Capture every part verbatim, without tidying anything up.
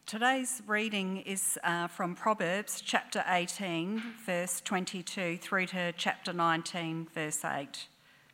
Today's reading is uh, from Proverbs chapter eighteen, verse twenty-two, through to chapter nineteen, verse eight.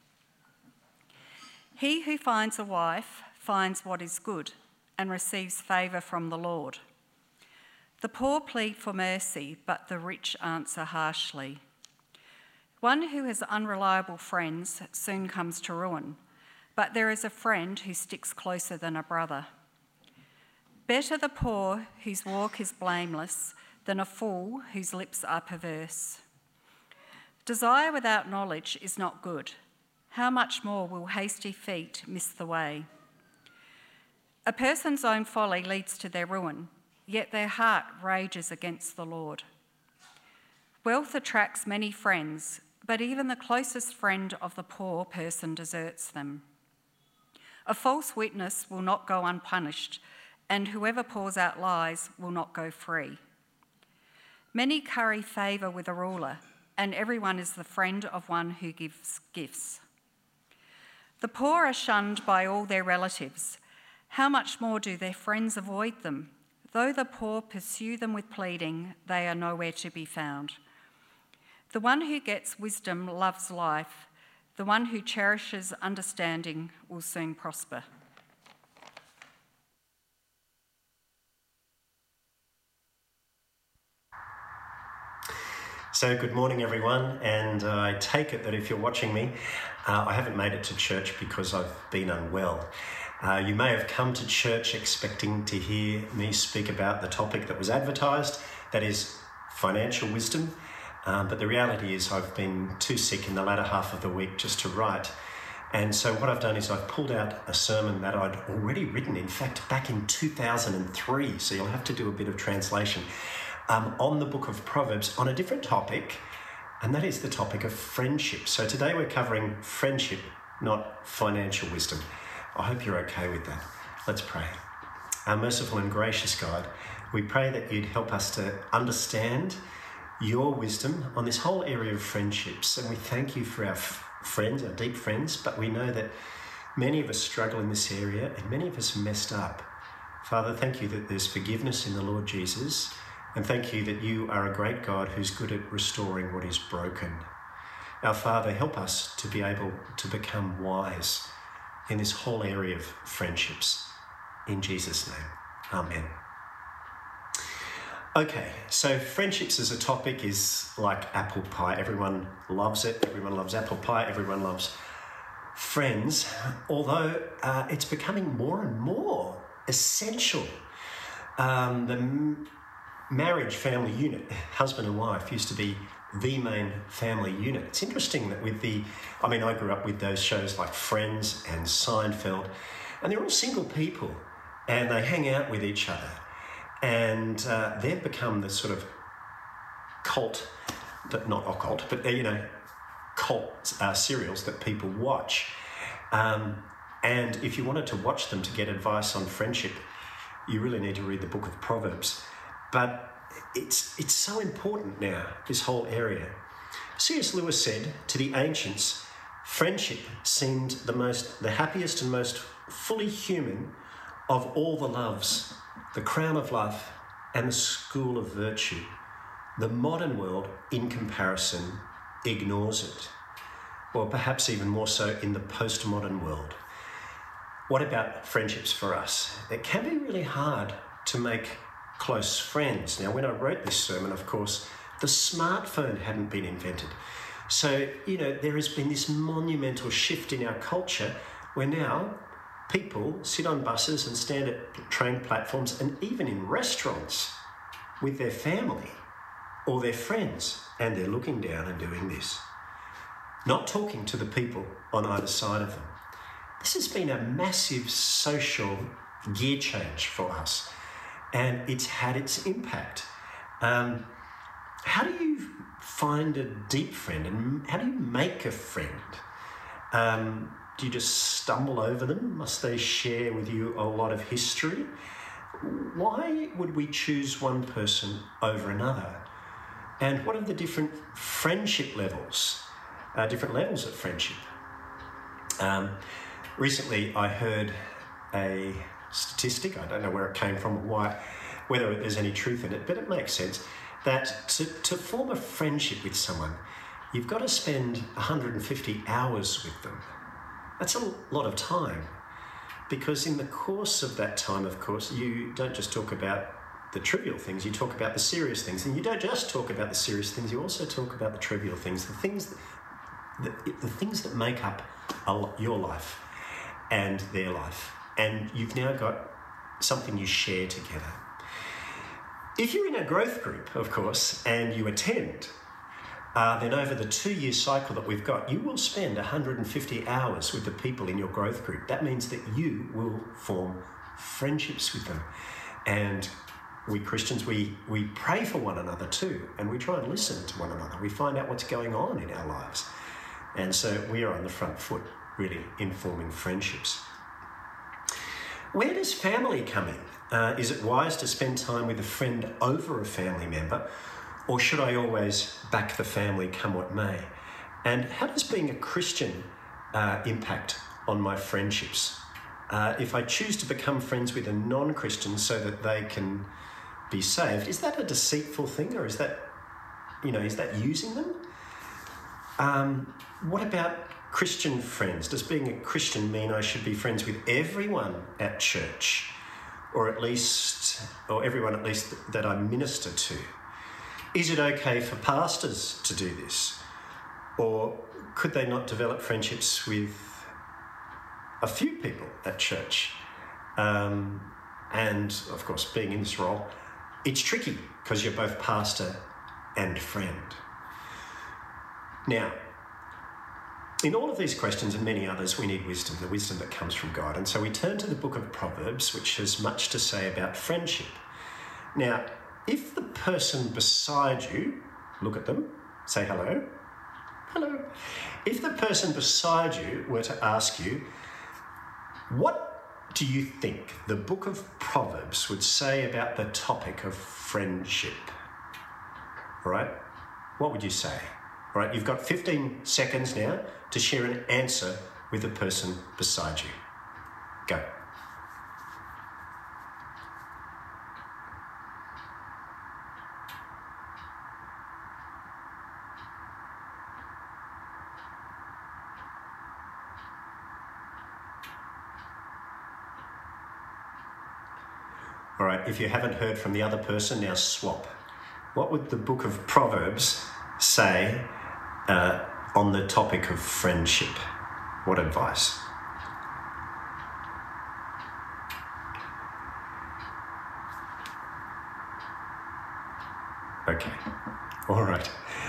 He who finds a wife finds what is good and receives favour from the Lord. The poor plead for mercy, but the rich answer harshly. One who has unreliable friends soon comes to ruin, but there is a friend who sticks closer than a brother. Better the poor whose walk is blameless than a fool whose lips are perverse. Desire without knowledge is not good. How much more will hasty feet miss the way? A person's own folly leads to their ruin, yet their heart rages against the Lord. Wealth attracts many friends, but even the closest friend of the poor person deserts them. A false witness will not go unpunished, and whoever pours out lies will not go free. Many curry favour with a ruler, and everyone is the friend of one who gives gifts. The poor are shunned by all their relatives. How much more do their friends avoid them? Though the poor pursue them with pleading, they are nowhere to be found. The one who gets wisdom loves life. The one who cherishes understanding will soon prosper. So good morning everyone, and uh, I take it that if you're watching me, uh, I haven't made it to church because I've been unwell. Uh, you may have come to church expecting to hear me speak about the topic that was advertised, that is financial wisdom, um, but the reality is I've been too sick in the latter half of the week just to write. And so what I've done is I've pulled out a sermon that I'd already written, in fact, back in two thousand three, so you'll have to do a bit of translation. Um, on the book of Proverbs on a different topic, and that is the topic of friendship. So today we're covering friendship, not financial wisdom. I hope you're okay with that. Let's pray. Our merciful and gracious God, we pray that you'd help us to understand your wisdom on this whole area of friendships. And we thank you for our f- friends, our deep friends, but we know that many of us struggle in this area and many of us messed up. Father, thank you that there's forgiveness in the Lord Jesus. And thank you that you are a great God who's good at restoring what is broken. Our Father, help us to be able to become wise in this whole area of friendships. In Jesus' name, amen. Okay, so friendships as a topic is like apple pie. Everyone loves it. Everyone loves apple pie. Everyone loves friends, although uh, it's becoming more and more essential. Um, the marriage family unit, husband and wife, used to be the main family unit. It's interesting that with the, I mean, I grew up with those shows like Friends and Seinfeld, and they're all single people, and they hang out with each other, and uh, they've become the sort of cult, but not occult, but you know, cult uh, serials that people watch. Um, and if you wanted to watch them to get advice on friendship, you really need to read the book of Proverbs. But it's it's so important now, this whole area. C S Lewis said, to the ancients, friendship seemed the most, the happiest and most fully human of all the loves, the crown of love and the school of virtue. The modern world, in comparison, ignores it. Or perhaps even more so in the postmodern world. What about friendships for us? It can be really hard to make close friends. Now, when I wrote this sermon, of course, the smartphone hadn't been invented. So, you know, there has been this monumental shift in our culture where now people sit on buses and stand at train platforms and even in restaurants with their family or their friends, and they're looking down and doing this, not talking to the people on either side of them. This has been a massive social gear change for us. And it's had its impact. Um, how do you find a deep friend, and how do you make a friend? Um, do you just stumble over them? Must they share with you a lot of history? Why would we choose one person over another? And what are the different friendship levels, uh, different levels of friendship? Um, recently, I heard a statistic, I don't know where it came from or why, whether there's any truth in it, but it makes sense that to, to form a friendship with someone, you've got to spend one hundred fifty hours with them. That's a lot of time, because in the course of that time, of course, you don't just talk about the trivial things, you talk about the serious things, and you don't just talk about the serious things, you also talk about the trivial things, the things that, the, the things that make up a, your life and their life. And you've now got something you share together. If you're in a growth group, of course, and you attend, uh, then over the two-year cycle that we've got, you will spend one hundred fifty hours with the people in your growth group. That means that you will form friendships with them. And we Christians, we, we pray for one another too, and we try and listen to one another. We find out what's going on in our lives. And so we are on the front foot, really, in forming friendships. Where does family come in? Uh, is it wise to spend time with a friend over a family member, or should I always back the family come what may? And how does being a Christian uh, impact on my friendships? Uh, if I choose to become friends with a non-Christian so that they can be saved, is that a deceitful thing, or is that, you know, is that using them? Um, what about Christian friends? Does being a Christian mean I should be friends with everyone at church, or at least, or everyone at least that I minister to? Is it okay for pastors to do this? Or could they not develop friendships with a few people at church? Um, and of course, being in this role, it's tricky because you're both pastor and friend. Now, in all of these questions and many others, we need wisdom, the wisdom that comes from God. And so we turn to the book of Proverbs, which has much to say about friendship. Now, if the person beside you, look at them, say hello, hello. If the person beside you were to ask you, what do you think the book of Proverbs would say about the topic of friendship? All right? What would you say? All right, you've got fifteen seconds now to share an answer with the person beside you. Go. All right, if you haven't heard from the other person, now swap. What would the book of Proverbs say uh, on the topic of friendship? What advice? Okay, all right.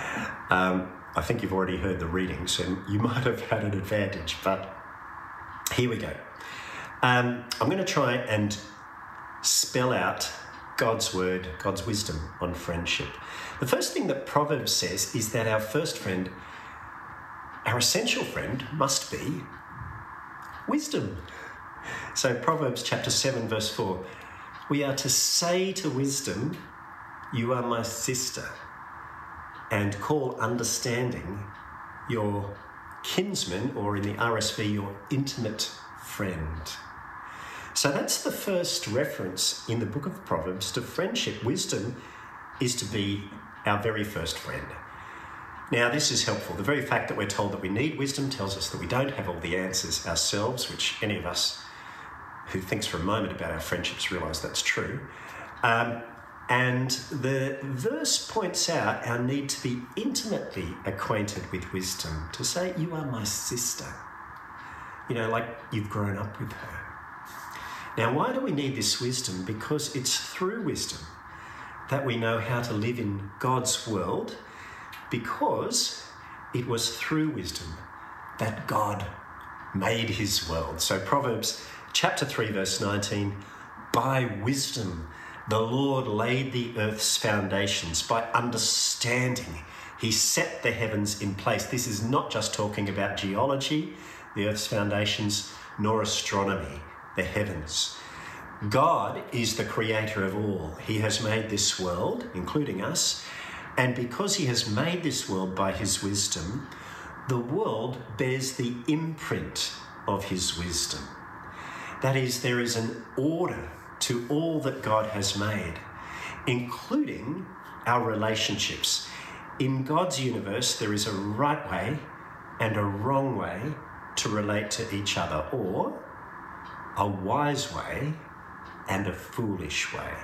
Um, I think you've already heard the readings and you might have had an advantage, but here we go. Um, I'm going to try and spell out God's word, God's wisdom on friendship. The first thing that Proverbs says is that our first friend, our essential friend, must be wisdom. So Proverbs chapter seven, verse four, we are to say to wisdom, you are my sister, and call understanding your kinsman, or in the R S V, your intimate friend. So that's the first reference in the book of Proverbs to friendship. Wisdom is to be our very first friend. Now, this is helpful. The very fact that we're told that we need wisdom tells us that we don't have all the answers ourselves, which any of us who thinks for a moment about our friendships realise that's true. Um, and the verse points out our need to be intimately acquainted with wisdom, to say, you are my sister. You know, like you've grown up with her. Now, why do we need this wisdom? Because it's through wisdom that we know how to live in God's world, because it was through wisdom that God made his world. So Proverbs chapter three, verse nineteen, by wisdom the Lord laid the earth's foundations. By understanding he set the heavens in place. This is not just talking about geology, the earth's foundations, nor astronomy, the heavens. God is the creator of all. He has made this world, including us, and because he has made this world by his wisdom, the world bears the imprint of his wisdom. That is, there is an order to all that God has made. including our relationships. In God's universe, there is a right way and a wrong way to relate to each other, or a wise way and a foolish way.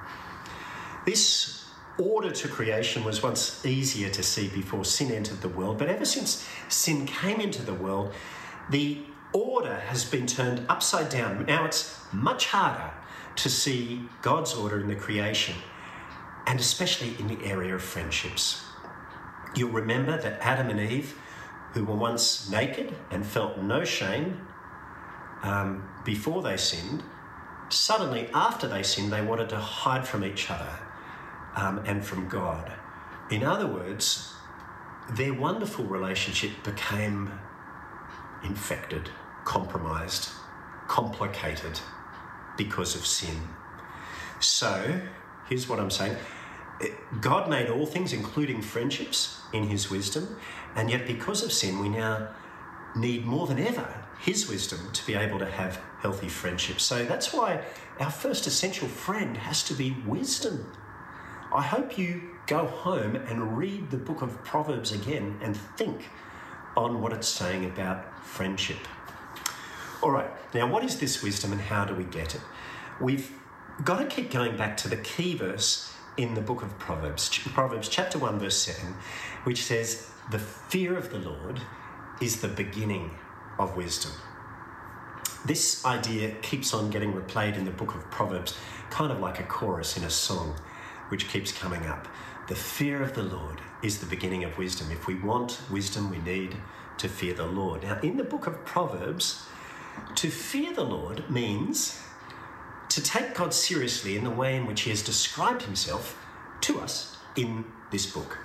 This order to creation was once easier to see before sin entered the world, but ever since sin came into the world, the order has been turned upside down. Now it's much harder to see God's order in the creation, and especially in the area of friendships. You'll remember that Adam and Eve, who were once naked and felt no shame um, before they sinned, suddenly after they sinned, they wanted to hide from each other um, and from God. In other words, their wonderful relationship became infected, compromised, complicated because of sin. So, here's what I'm saying. God made all things, including friendships, in his wisdom, and yet because of sin, we now need more than ever his wisdom to be able to have healthy friendships. So that's why our first essential friend has to be wisdom. I hope you go home and read the book of Proverbs again and think on what it's saying about friendship. All right, now what is this wisdom and how do we get it? We've got to keep going back to the key verse in the book of Proverbs, Proverbs chapter one, verse seven, which says, "The fear of the Lord is the beginning of wisdom." This idea keeps on getting replayed in the book of Proverbs, kind of like a chorus in a song, which keeps coming up. The fear of the Lord is the beginning of wisdom. If we want wisdom, we need to fear the Lord. Now, in the book of Proverbs, to fear the Lord means to take God seriously in the way in which he has described himself to us in this book.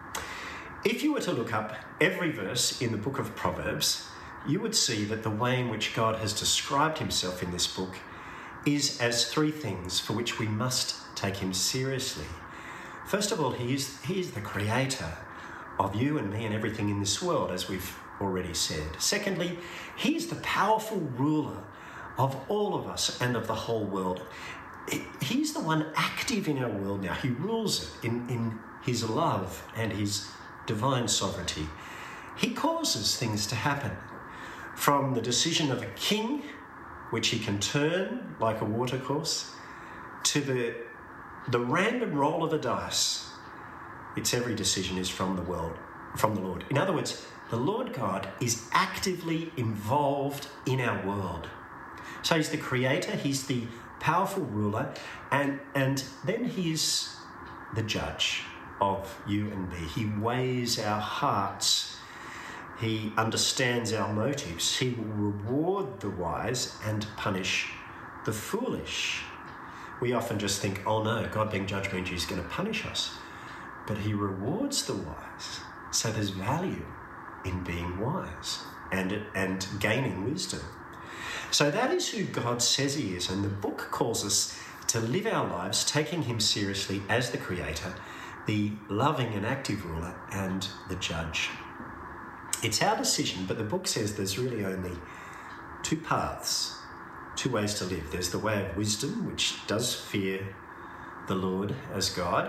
If you were to look up every verse in the book of Proverbs, you would see that the way in which God has described himself in this book is as three things for which we must take him seriously. First of all, he is, he is the creator of you and me and everything in this world, as we've already said. Secondly, he is the powerful ruler of all of us and of the whole world. He's the one active in our world now. He rules it in, in his love and his divine sovereignty. He causes things to happen, from the decision of a king, which he can turn like a watercourse, to the, the random roll of a dice. Its every decision is from the world, from the Lord. In other words, the Lord God is actively involved in our world. So he's the creator, he's the powerful ruler, and, and then he's the judge of you and me. He weighs our hearts. He understands our motives. He will reward the wise and punish the foolish. We often just think, oh no, God being judge means he's going to punish us. But he rewards the wise. So there's value in being wise and, and gaining wisdom. So that is who God says he is, and the book calls us to live our lives taking him seriously as the creator, the loving and active ruler, and the judge. It's our decision, but the book says there's really only two paths, two ways to live. There's the way of wisdom, which does fear the Lord as God.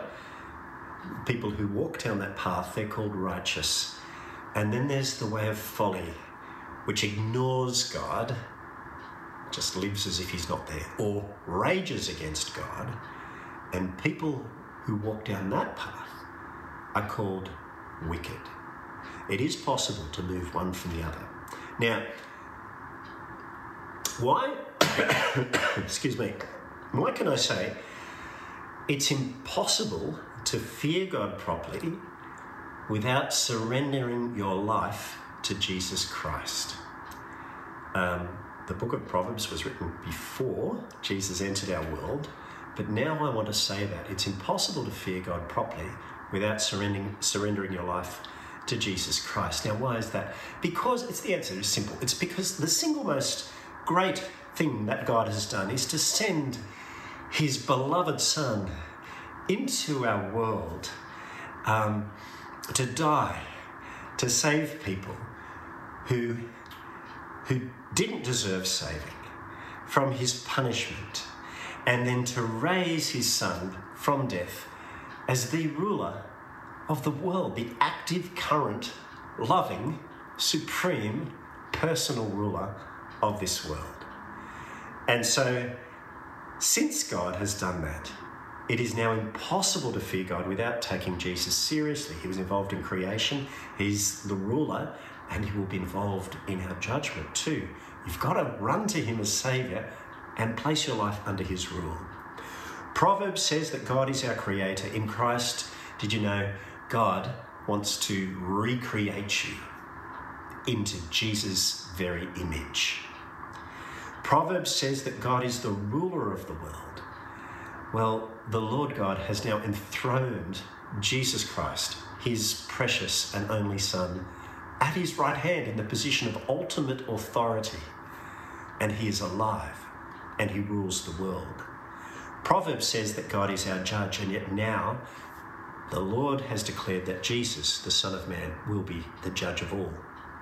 People who walk down that path, they're called righteous. And then there's the way of folly, which ignores God, just lives as if he's not there, or rages against God. And people who walk down that path are called wicked. It is possible to move one from the other. Now, why, excuse me, why can I say it's impossible to fear God properly without surrendering your life to Jesus Christ? Um, the book of Proverbs was written before Jesus entered our world, but now I want to say that it's impossible to fear God properly without surrendering, surrendering your life to Jesus Christ. Now, why is that? Because it's the answer is simple. It's because the single most great thing that God has done is to send his beloved Son into our world um, to die, to save people who, who didn't deserve saving from his punishment. and then to raise his son from death as the ruler of the world, the active, current, loving, supreme, personal ruler of this world. And so, since God has done that, it is now impossible to fear God without taking Jesus seriously. He was involved in creation, he's the ruler, and he will be involved in our judgment too. You've got to run to him as Saviour and place your life under his rule. Proverbs says that God is our creator. In Christ, did you know, God wants to recreate you into Jesus' very image. Proverbs says that God is the ruler of the world. Well, the Lord God has now enthroned Jesus Christ, his precious and only Son, at his right hand in the position of ultimate authority. And he is alive and he rules the world. Proverbs says that God is our judge, and yet now the Lord has declared that Jesus, the Son of Man, will be the judge of all.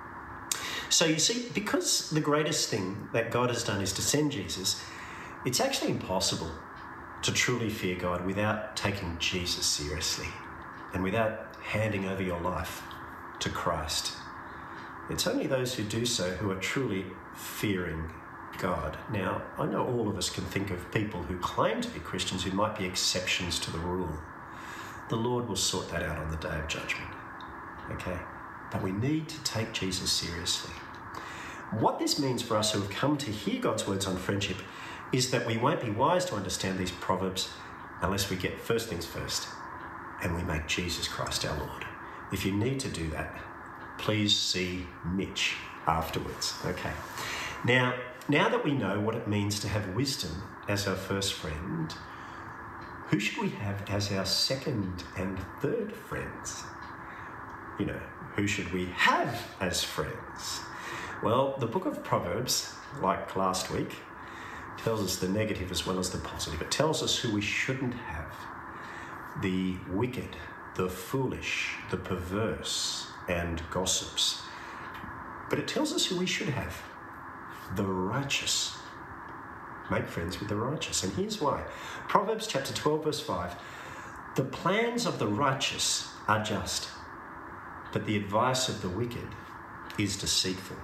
So you see, because the greatest thing that God has done is to send Jesus, it's actually impossible to truly fear God without taking Jesus seriously and without handing over your life to Christ. It's only those who do so who are truly fearing God. Now, I know all of us can think of people who claim to be Christians who might be exceptions to the rule. The Lord will sort that out on the day of judgment. Okay? But we need to take Jesus seriously. What this means for us who have come to hear God's words on friendship is that we won't be wise to understand these proverbs unless we get first things first and we make Jesus Christ our Lord. If you need to do that, please see Mitch afterwards. Okay. Now, now that we know what it means to have wisdom as our first friend, who should we have as our second and third friends? You know, who should we have as friends? Well, the book of Proverbs, like last week, tells us the negative as well as the positive. It tells us who we shouldn't have: the wicked, the foolish, the perverse, and gossips. But it tells us who we should have: the righteous. Make friends with the righteous. And here's why. Proverbs chapter twelve, verse five. The plans of the righteous are just, but the advice of the wicked is deceitful.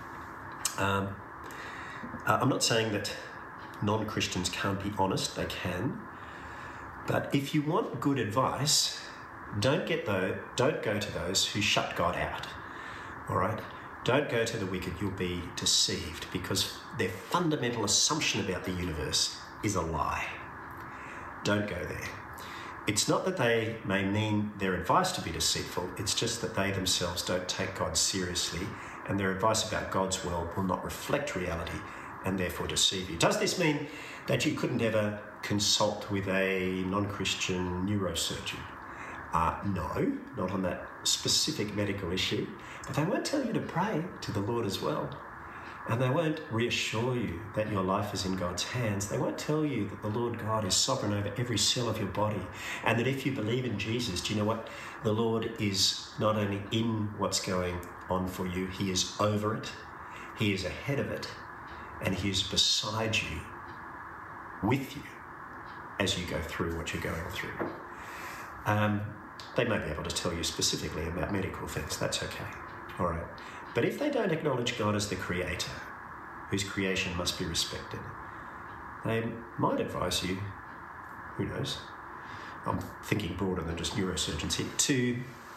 Um, uh, I'm not saying that non-Christians can't be honest. They can. But if you want good advice, don't get though, don't go to those who shut God out. All right? Don't go to the wicked. You'll be deceived because their fundamental assumption about the universe is a lie. Don't go there. It's not that they may mean their advice to be deceitful. It's just that they themselves don't take God seriously, and their advice about God's world will not reflect reality and therefore deceive you. Does this mean that you couldn't ever consult with a non-Christian neurosurgeon? Uh, no, not on that specific medical issue. But they won't tell you to pray to the Lord as well. And they won't reassure you that your life is in God's hands. They won't tell you that the Lord God is sovereign over every cell of your body, and that if you believe in Jesus, do you know what? The Lord is not only in what's going on for you, he is over it, he is ahead of it, and he is beside you, with you, as you go through what you're going through. Um, they may be able to tell you specifically about medical things. That's okay. All right. But if they don't acknowledge God as the creator, whose creation must be respected, they might advise you, who knows, I'm thinking broader than just neurosurgeons here, to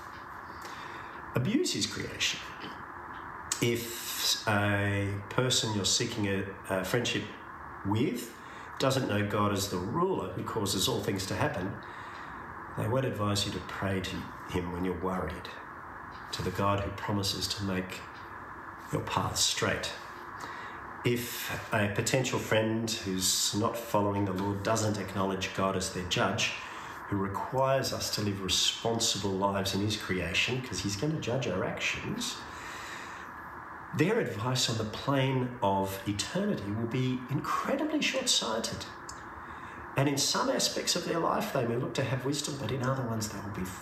abuse his creation. If a person you're seeking a, a friendship with doesn't know God as the ruler who causes all things to happen, they won't advise you to pray to him when you're worried, to the God who promises to make your path straight. If a potential friend who's not following the Lord doesn't acknowledge God as their judge, who requires us to live responsible lives in his creation, because he's going to judge our actions, their advice on the plane of eternity will be incredibly short-sighted. And in some aspects of their life, they may look to have wisdom, but in other ones, they will be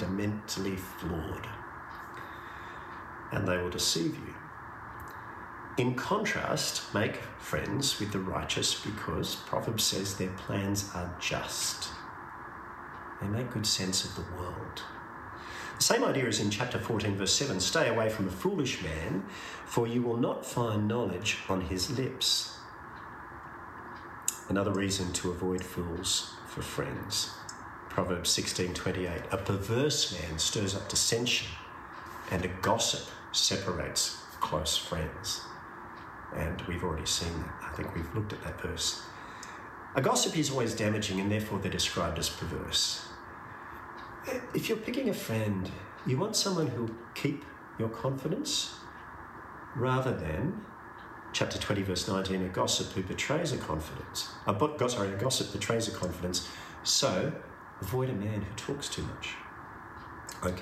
fundamentally flawed. And they will deceive you. In contrast, make friends with the righteous because Proverbs says their plans are just. They make good sense of the world. The same idea is in chapter fourteen, verse seven. Stay away from a foolish man, for you will not find knowledge on his lips. Another reason to avoid fools for friends. Proverbs sixteen twenty-eight. A perverse man stirs up dissension, and a gossip separates close friends. And we've already seen that. I think we've looked at that verse. A gossip is always damaging, and therefore they're described as perverse. If you're picking a friend, you want someone who'll keep your confidence rather than, chapter twenty, verse nineteen, a gossip who betrays a confidence. A, bo- sorry, a gossip betrays a confidence. So, avoid a man who talks too much. Okay.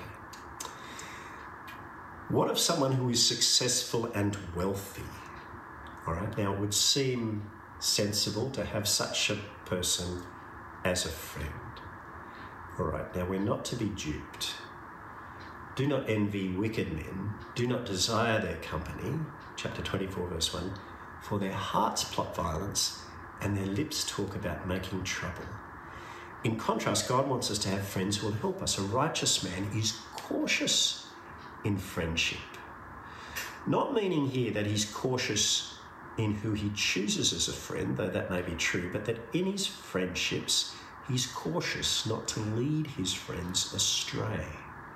What of someone who is successful and wealthy? All right, now it would seem sensible to have such a person as a friend. All right, now we're not to be duped. Do not envy wicked men. Do not desire their company. Chapter twenty-four, verse one. For their hearts plot violence and their lips talk about making trouble. In contrast, God wants us to have friends who will help us. A righteous man is cautious in friendship. Not meaning here that he's cautious in who he chooses as a friend, though that may be true, but that in his friendships, he's cautious not to lead his friends astray.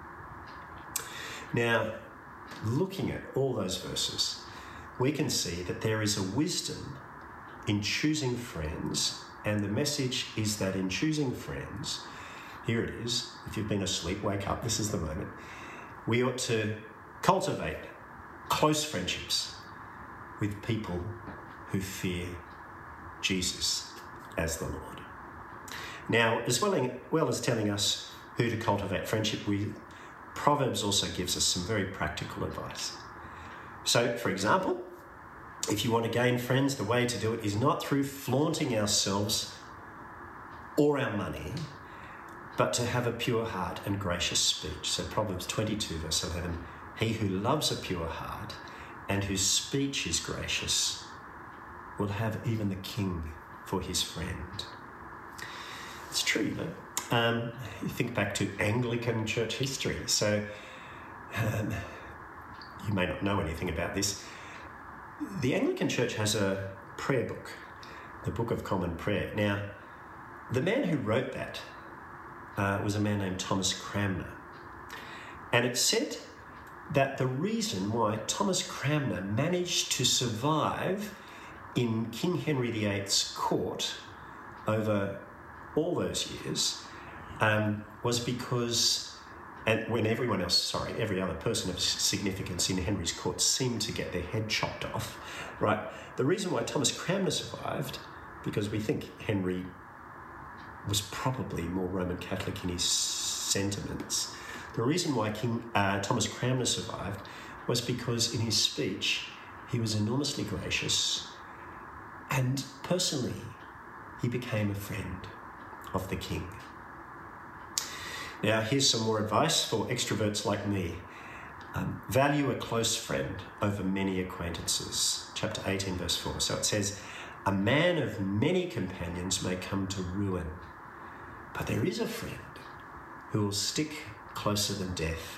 Now, looking at all those verses, we can see that there is a wisdom in choosing friends, and the message is that in choosing friends, here it is, if you've been asleep, wake up, this is the moment, we ought to cultivate close friendships with people who fear Jesus as the Lord. Now, as well, well as telling us who to cultivate friendship with, Proverbs also gives us some very practical advice. So, for example, if you want to gain friends, the way to do it is not through flaunting ourselves or our money, but to have a pure heart and gracious speech. So Proverbs twenty-two, verse eleven, he who loves a pure heart and whose speech is gracious will have even the king for his friend. It's true, you know. Um, you think back to Anglican church history. So um, you may not know anything about this. The Anglican church has a prayer book, the Book of Common Prayer. Now, the man who wrote that uh, was a man named Thomas Cranmer. And it said that the reason why Thomas Cranmer managed to survive in King Henry the eighth's court over all those years um, was because, and when everyone else, sorry, every other person of significance in Henry's court seemed to get their head chopped off, right? The reason why Thomas Cranmer survived, because we think Henry was probably more Roman Catholic in his sentiments. The reason why King uh, Thomas Cranmer survived was because in his speech, he was enormously gracious, and personally, he became a friend of the king. Now, here's some more advice for extroverts like me. Um, value a close friend over many acquaintances. Chapter eighteen, verse four. So it says, a man of many companions may come to ruin, but there is a friend who will stick closer than death.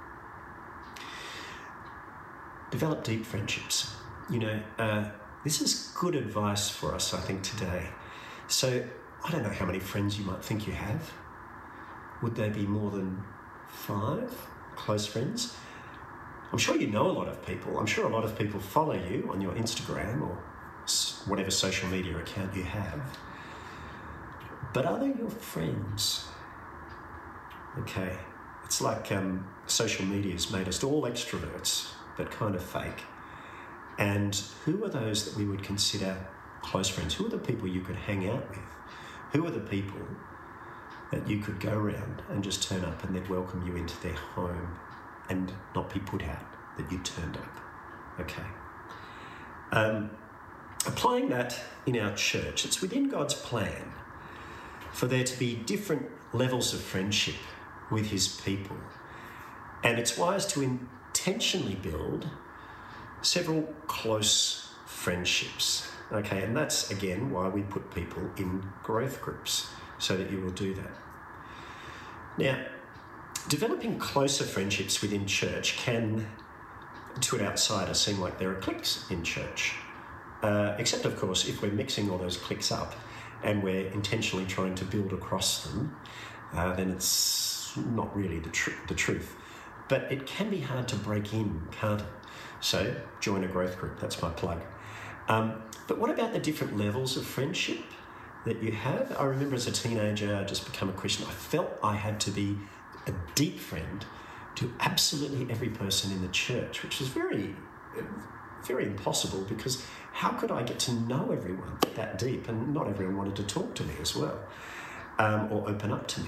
Develop deep friendships. You know, uh, this is good advice for us, I think, today. So, I don't know how many friends you might think you have. Would they be more than five close friends? I'm sure you know a lot of people. I'm sure a lot of people follow you on your Instagram or whatever social media account you have. But are they your friends? Okay, it's like um, social media has made us all extroverts, but kind of fake. And who are those that we would consider close friends? Who are the people you could hang out with? Who are the people that you could go around and just turn up and they'd welcome you into their home and not be put out that you turned up? Okay. Um, applying that in our church, it's within God's plan for there to be different levels of friendship with his people. And it's wise to intentionally build several close friendships. Okay, and that's again why we put people in growth groups, so that you will do that. Now, developing closer friendships within church can, to an outsider, seem like there are cliques in church. Uh, except, of course, if we're mixing all those cliques up and we're intentionally trying to build across them, uh, then it's not really the, tr- the truth. But it can be hard to break in, can't it? So join a growth group, that's my plug. Um, but what about the different levels of friendship that you have? I remember as a teenager, I just become a Christian, I felt I had to be a deep friend to absolutely every person in the church, which is very, very impossible, because how could I get to know everyone that deep? And not everyone wanted to talk to me as well, um, or open up to me.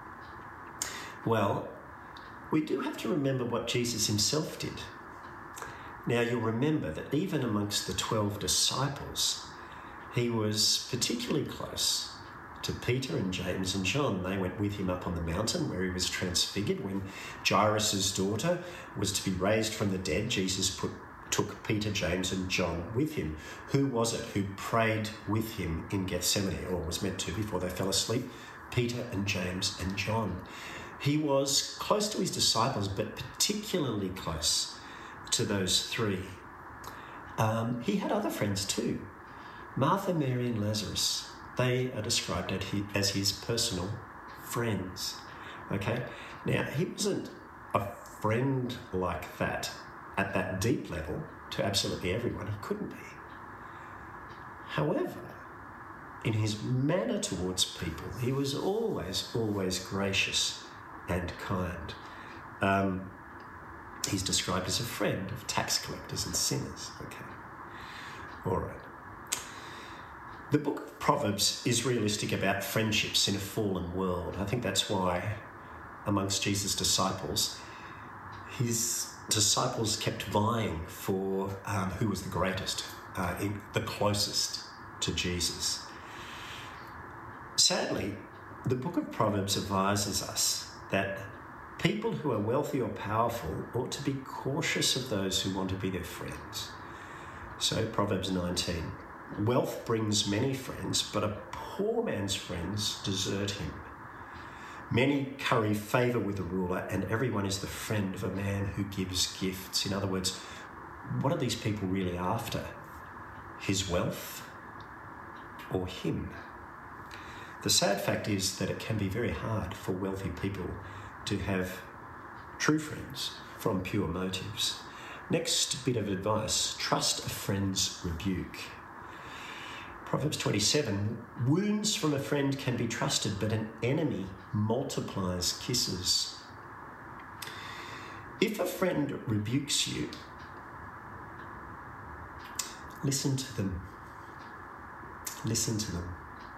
Well, we do have to remember what Jesus himself did. Now, you'll remember that even amongst the twelve disciples, he was particularly close to Peter and James and John. They went with him up on the mountain where he was transfigured. When Jairus' daughter was to be raised from the dead, Jesus put, took Peter, James and John with him. Who was it who prayed with him in Gethsemane, or was meant to before they fell asleep? Peter and James and John. He was close to his disciples, but particularly close to those three. Um, he had other friends too. Martha, Mary and Lazarus. They are described as his personal friends. Okay? Now, he wasn't a friend like that at that deep level to absolutely everyone. He couldn't be. However, in his manner towards people, he was always, always gracious and kind. Um, he's described as a friend of tax collectors and sinners. Okay. All right. The book of Proverbs is realistic about friendships in a fallen world. I think that's why amongst Jesus' disciples, his disciples kept vying for um, who was the greatest, uh, in, the closest to Jesus. Sadly, the book of Proverbs advises us that people who are wealthy or powerful ought to be cautious of those who want to be their friends. So, Proverbs nineteen. Wealth brings many friends, but a poor man's friends desert him. Many curry favour with the ruler, and everyone is the friend of a man who gives gifts. In other words, what are these people really after? His wealth or him? The sad fact is that it can be very hard for wealthy people to have true friends from pure motives. Next bit of advice, trust a friend's rebuke. Proverbs twenty-seven, wounds from a friend can be trusted, but an enemy multiplies kisses. If a friend rebukes you, listen to them. Listen to them.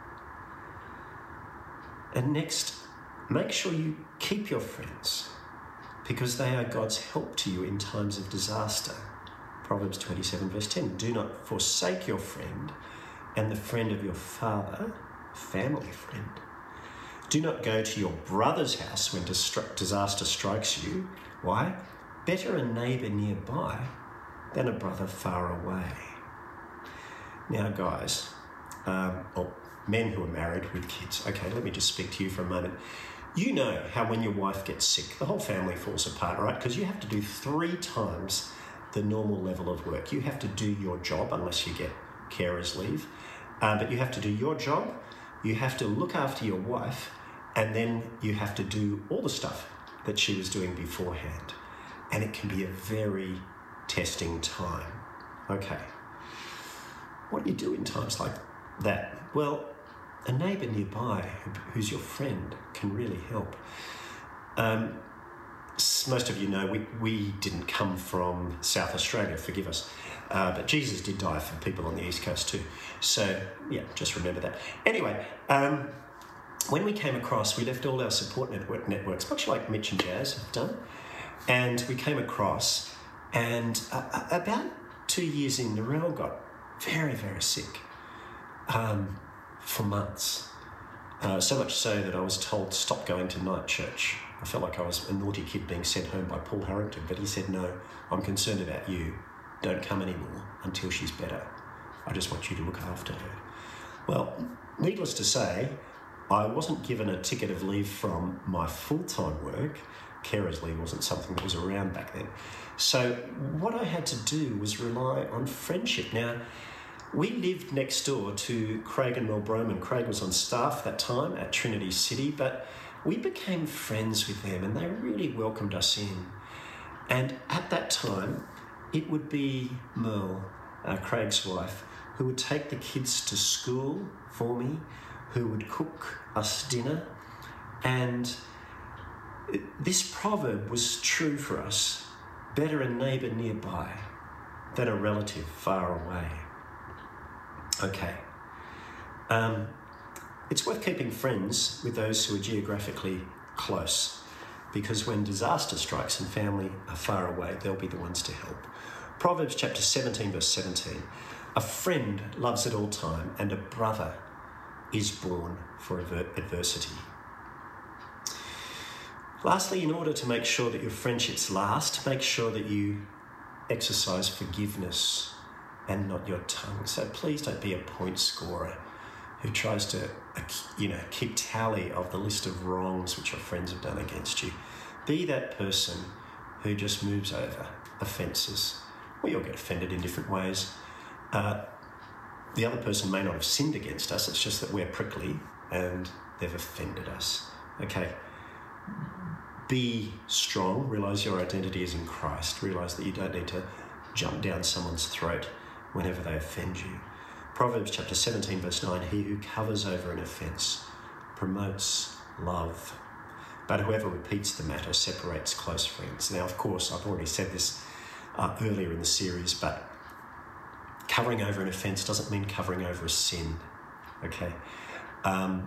And next, make sure you keep your friends, because they are God's help to you in times of disaster. Proverbs twenty-seven verse ten, do not forsake your friend and the friend of your father, family friend. Do not go to your brother's house when disaster strikes you. Why? Better a neighbour nearby than a brother far away. Now, guys, um, or men who are married with kids, okay, let me just speak to you for a moment. You know how when your wife gets sick, the whole family falls apart, right? Because you have to do three times the normal level of work. You have to do your job, unless you get carer's leave. Uh, but you have to do your job, you have to look after your wife, and then you have to do all the stuff that she was doing beforehand. And it can be a very testing time. Okay. What do you do in times like that? Well, a neighbour nearby who's your friend can really help. Um, most of you know we, we didn't come from South Australia, forgive us. Uh, but Jesus did die for people on the East Coast too. So, yeah, just remember that. Anyway, um, when we came across, we left all our support network networks, much like Mitch and Jazz have done. And we came across, and uh, about two years in, Narelle got very, very sick um, for months. Uh, so much so that I was told to stop going to night church. I felt like I was a naughty kid being sent home by Paul Harrington, but he said, no, I'm concerned about you. don't come anymore until she's better. I just want you to look after her. Well, needless to say, I wasn't given a ticket of leave from my full-time work. Carer's leave wasn't something that was around back then. So what I had to do was rely on friendship. Now, we lived next door to Craig and Mel Broman. Craig was on staff at that time at Trinity City, but we became friends with them and they really welcomed us in. And at that time, it would be Merle, uh, Craig's wife, who would take the kids to school for me, who would cook us dinner. And this proverb was true for us: better a neighbour nearby than a relative far away. Okay. Um, it's worth keeping friends with those who are geographically close, because when disaster strikes and family are far away, they'll be the ones to help. Proverbs chapter seventeen, verse seventeen. A friend loves at all time, and a brother is born for adversity. Lastly, in order to make sure that your friendships last, make sure that you exercise forgiveness and not your tongue. So please don't be a point scorer who tries to, you know, keep tally of the list of wrongs which your friends have done against you. Be that person who just moves over offences. We all get offended in different ways. Uh, the other person may not have sinned against us, it's just that we're prickly and they've offended us. Okay. Be strong, realise your identity is in Christ, realise that you don't need to jump down someone's throat whenever they offend you. Proverbs chapter seventeen, verse nine, he who covers over an offence promotes love, but whoever repeats the matter separates close friends. Now, of course, I've already said this uh, earlier in the series, but covering over an offence doesn't mean covering over a sin, okay? Um,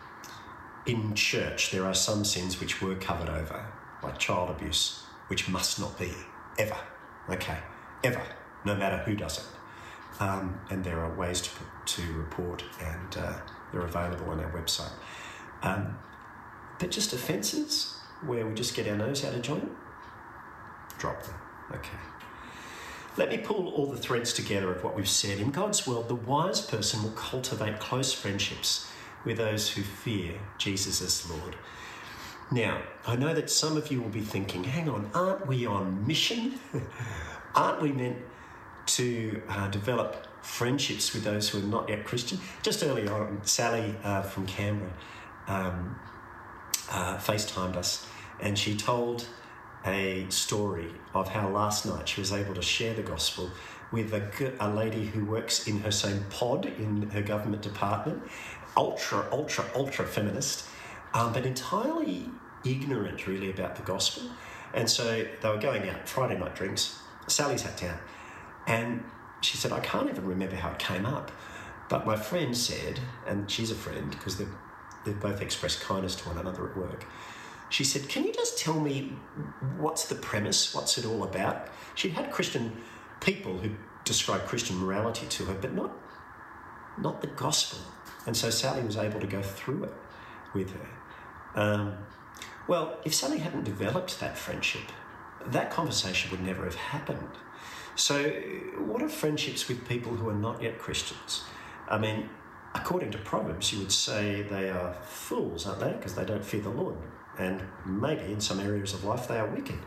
in church, there are some sins which were covered over, like child abuse, which must not be, ever, okay? Ever, no matter who does it. Um, and there are ways to, to report, and uh, they're available on our website. Um, but just offences where we just get our nose out of joint, drop them, okay? Let me pull all the threads together of what we've said. In God's world, the wise person will cultivate close friendships with those who fear Jesus as Lord. Now, I know that some of you will be thinking, hang on, aren't we on mission? Aren't we meant to uh, develop friendships with those who are not yet Christian? Just earlier on, Sally uh, from Canberra um, uh, FaceTimed us, and she told a story of how last night she was able to share the gospel with a, a lady who works in her same pod in her government department, ultra, ultra, ultra feminist, um, but entirely ignorant really about the gospel. And so they were going out Friday night drinks. Sally sat down and she said, I can't even remember how it came up, but my friend said, and she's a friend because they've, they've both expressed kindness to one another at work. She said, can you just tell me what's the premise? What's it all about? She'd had Christian people who described Christian morality to her, but not, not the gospel. And so Sally was able to go through it with her. Um, well, if Sally hadn't developed that friendship, that conversation would never have happened. So what are friendships with people who are not yet Christians? I mean, according to Proverbs, you would say they are fools, aren't they? Because they don't fear the Lord. And maybe in some areas of life they are wicked.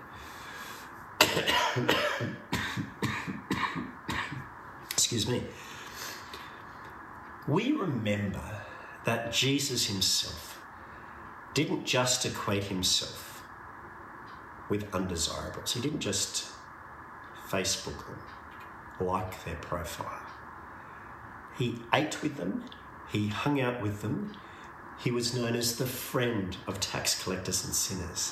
Excuse me. We remember that Jesus himself didn't just equate himself with undesirables. He didn't just Facebook them, like their profile. He ate with them, he hung out with them. He was known as the friend of tax collectors and sinners.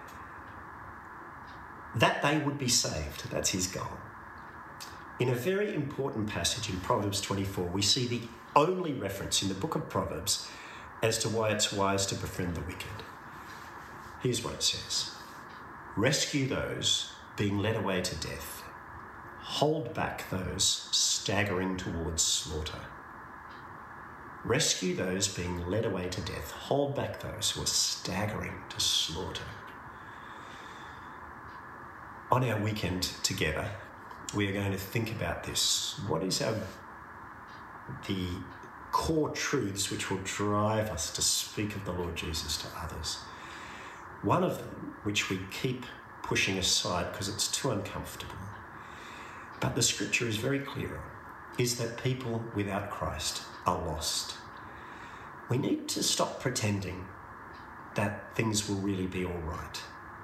That they would be saved, that's his goal. In a very important passage in Proverbs twenty-four, we see the only reference in the book of Proverbs as to why it's wise to befriend the wicked. Here's what it says. Rescue those being led away to death. Hold back those staggering towards slaughter. Rescue those being led away to death. Hold back those who are staggering to slaughter. On our weekend together, we are going to think about this. What is our the core truths which will drive us to speak of the Lord Jesus to others? One of them, which we keep pushing aside because it's too uncomfortable, but the scripture is very clear, is that people without Christ are lost. We need to stop pretending that things will really be all right.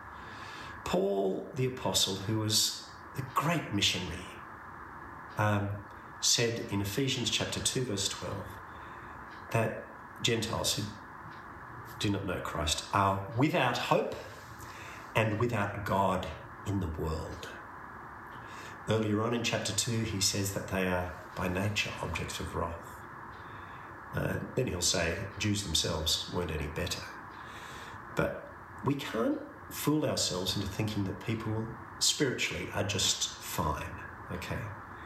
Paul the Apostle, who was the great missionary, um, said in Ephesians chapter two, verse twelve, that Gentiles who do not know Christ are without hope and without God in the world. Earlier on in chapter two, he says that they are by nature objects of wrath. Uh, then he'll say Jews themselves weren't any better. But we can't fool ourselves into thinking that people spiritually are just fine, okay?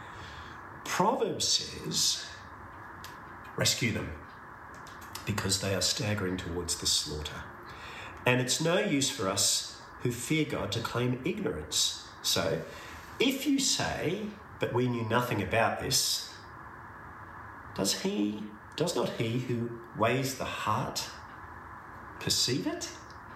Proverbs says, rescue them, because they are staggering towards the slaughter. And it's no use for us who fear God to claim ignorance. So, if you say, but we knew nothing about this, does he, does not he who weighs the heart perceive it?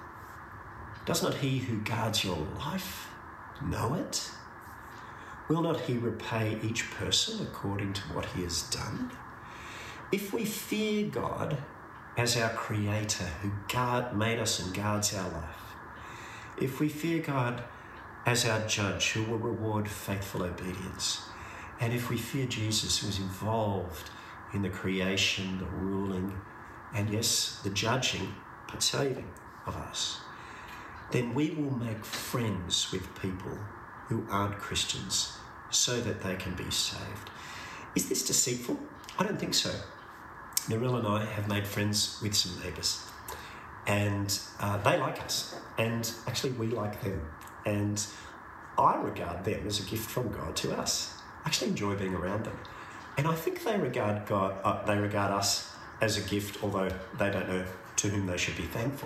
Does not he who guards your life know it? Will not he repay each person according to what he has done? If we fear God as our creator who guard, made us and guards our life, if we fear God as our judge who will reward faithful obedience, and if we fear Jesus who is involved in the creation, the ruling, and yes, the judging, but saving of us, then we will make friends with people who aren't Christians so that they can be saved. Is this deceitful? I don't think so. Narelle and I have made friends with some neighbours, and uh, they like us, and actually we like them. And I regard them as a gift from God to us. I actually enjoy being around them. And I think they regard God, uh, they regard us as a gift, although they don't know to whom they should be thankful.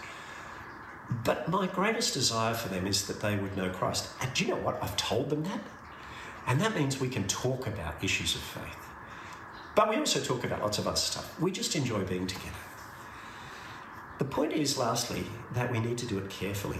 But my greatest desire for them is that they would know Christ. And do you know what? I've told them that. And that means we can talk about issues of faith. But we also talk about lots of other stuff. We just enjoy being together. The point is, lastly, that we need to do it carefully.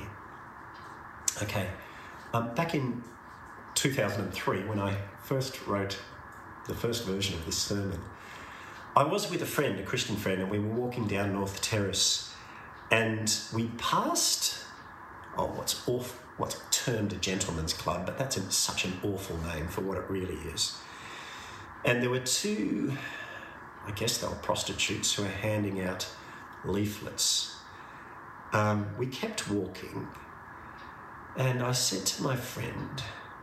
Okay, um, back in two thousand three, when I first wrote the first version of this sermon, I was with a friend, a Christian friend, and we were walking down North Terrace, and we passed, oh, what's awful, what's termed a gentleman's club, but that's a, such an awful name for what it really is. And there were two, I guess they were prostitutes, who were handing out leaflets. Um, we kept walking, and I said to my friend,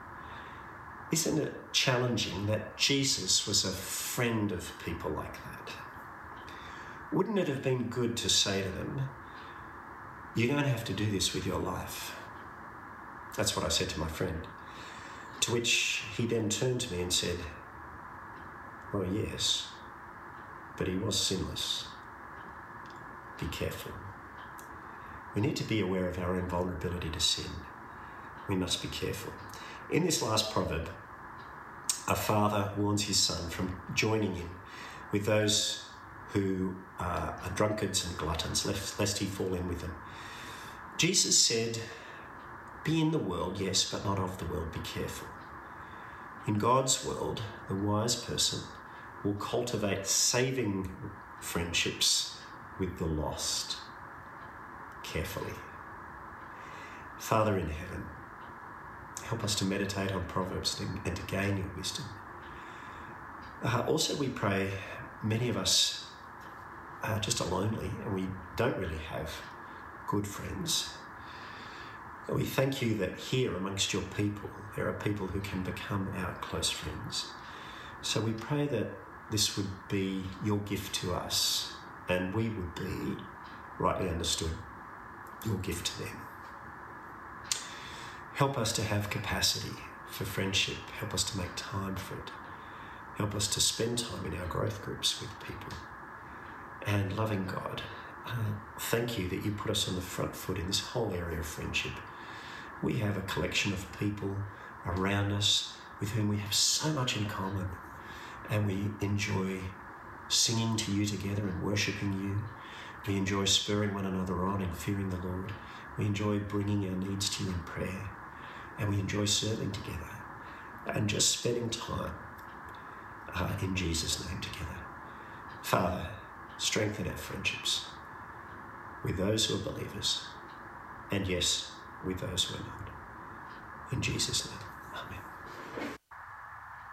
isn't it challenging that Jesus was a friend of people like that? Wouldn't it have been good to say to them, you don't have to do this with your life? That's what I said to my friend. To which he then turned to me and said, well, yes, but he was sinless. Be careful. We need to be aware of our own vulnerability to sin. We must be careful. In this last proverb, a father warns his son from joining in with those who are drunkards and gluttons, lest he fall in with them. Jesus said, be in the world, yes, but not of the world. Be careful. In God's world, the wise person will cultivate saving friendships with the lost carefully. Father in heaven, help us to meditate on Proverbs and to gain your wisdom. Uh, also, we pray, many of us are just lonely and we don't really have good friends. We thank you that here amongst your people, there are people who can become our close friends. So we pray that this would be your gift to us, and we would be, rightly understood, your gift to them. Help us to have capacity for friendship. Help us to make time for it. Help us to spend time in our growth groups with people. And loving God, uh, thank you that you put us on the front foot in this whole area of friendship. We have a collection of people around us with whom we have so much in common, and we enjoy singing to you together and worshipping you. We enjoy spurring one another on and fearing the Lord. We enjoy bringing our needs to you in prayer, and we enjoy serving together and just spending time uh, in Jesus' name together. Father, strengthen our friendships with those who are believers, and yes, with those who are not. In Jesus' name.